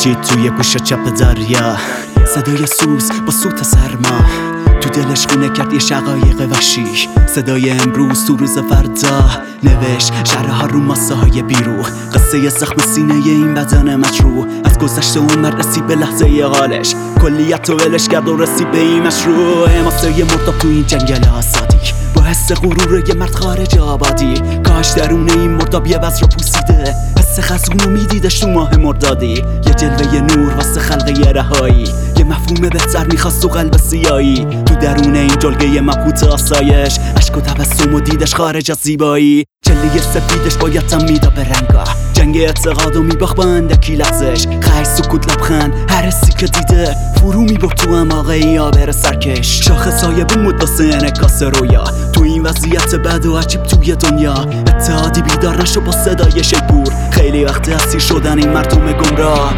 پیچید توی گوش چپ دریا، صدای سوز با سوت سرما تو دلش خونه کرد یه شقایق وحشی. صدای امروز تو روز فردا نوشت شرها رو ماسه های بیروح، قصه زخم سینه این بدن مجروح. از گذشته عمر رسید به لحظه حالش، کلیت و ولش کرد و رسید به این مشروع. ماسه مرداب تو این جنگل آزادی، با حس غرور یه مرد خارج آبادی. کاش درون این مرداب یه بذر رو پوسیده، حس خزون میدیدش تو ماه مردادی. یه جلوه نور واسه خلق یه رهایی، یه مفهوم بهتر میخواست تو قلب سیایی. تو درون این جلگه مبهوت آسایش، عشق و تبسم و دیدش خارج از زیبایی. جلوه سفیدش باید تمیدا به رنگا، جنگ اعتقاد و میباخت با اندکی لغزش. خش سکوت لبخند هر حسی که دیده، فرو میبرد تو اماغه ای آبر سرکش. شاخصای بود واسه انعکاس رویا، تو این وضعیت بد و عجیب توی دنیا. اتحادی بیدار نشو با صدای شیپور، خیلی وقت اسیر شدن این مردم گمراه.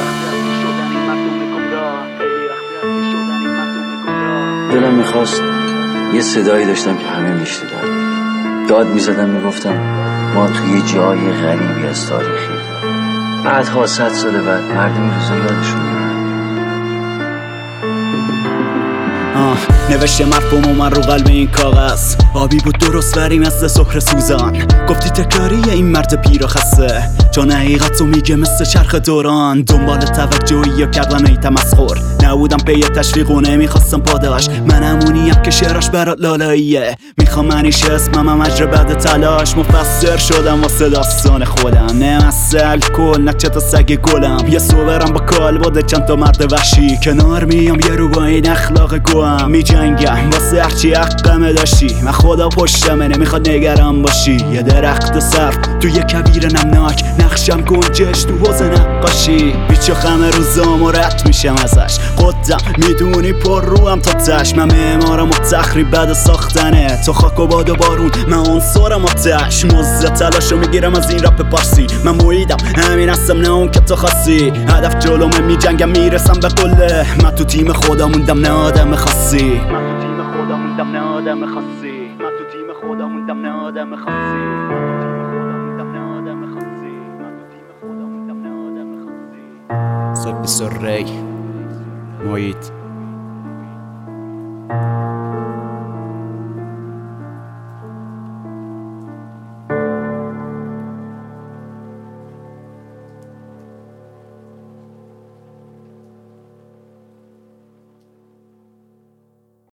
دلم میخواست یه صدایی داشتم که همه میشنیدن، داد میزدم میگفتم ما توی یه جای غریبی از تاریخی. بعدها 100 سال بعد مردم روزا یادشون میاد. نوشته مرفوم و من رو قلب این کاغذ، آبی بود درست وری مثل سخر سوزان. گفتی تکراری این مرد پیر و خسته، چون حقیقت رو میگه مثل چرخ دوران. دنبال توجهی یا کردن ای تمسخر، نبودم پی تشویق و نمیخواستم پاداش. من همونیم که شعراش برات لالاییه، میخوام منیش اسمم اجر بعد تلاش. مفسر شدم واسه داستان خودم، نه مثل کل نه چه تا سگ گلم. یه صورم با کالبد چند تا مرد وحشی، کنار میام یه رو با این اخلاق گوام. میجنگم واسه هرچی حقمه داشتی، من خدا پشتمه نمیخواد نگران باشی. یه درخت سرف تو یه کویر نمناک، نقشم گنجش تو حوض نقاشی. بیچو خمه روزام و رد میشم ازش، خودم میدونی پر روم تا تش. من معمارم و تخریب بد ساختنه، تو خاک و باد و بارون من عنصرم آتش. مزد تلاشو میگیرم از این رپ پارسی، من مویدم همین هستم نه اون که تو خواستی. هدف جلومه میجنگم میرسم به قله، من تو تیم خدا موندم نه آدم خاصی. من تو تیم خدا موندم نه آدم خاصی. من تو تیم خدا موندم نه آدم خاصی. سر ری محیط